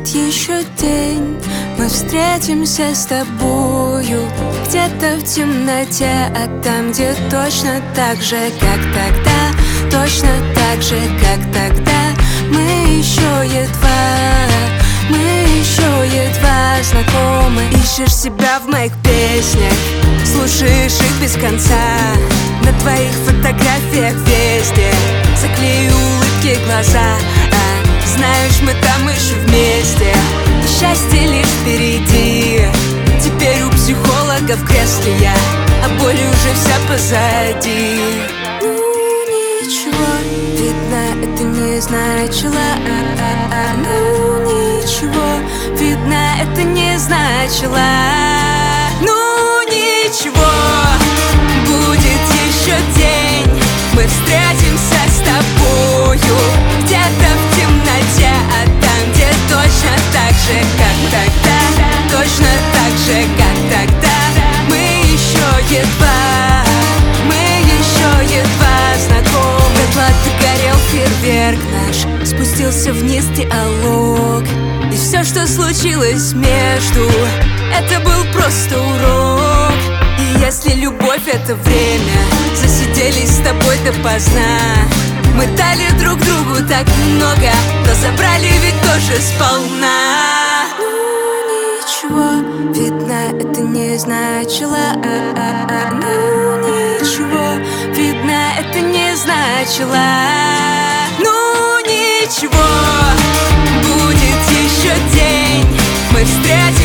еще день, мы встретимся с тобою где-то в темноте, а там, где точно так же, как тогда, точно так же, как тогда. Мы еще знакомы. Ищешь себя в моих песнях, слушаешь их без конца. На твоих фотографиях везде заклею улыбки глаза. Знаешь, мы там еще вместе, и счастье лишь впереди. Теперь у психолога в кресле я, а боль уже вся позади. Ну ничего, видно, это не значило. Ну ничего, видно, это не значило. Ну ничего, будет еще день, мы встретимся с тобою где-то в темноте, а там, где точно так же, как тогда, точно так же, как тогда. Мы еще едва знакомы. Как ладно горел фейерверк наш, спустился вниз диалог, и все, что случилось между, это был просто урок. И если любовь — это время, засиделись с тобой допоздна. Мы дали друг другу так много, но забрали ведь тоже сполна. Ну ничего, видно, это не значило. Ну ничего, видно, это не значило. Ну ничего, будет еще день, мы встретимся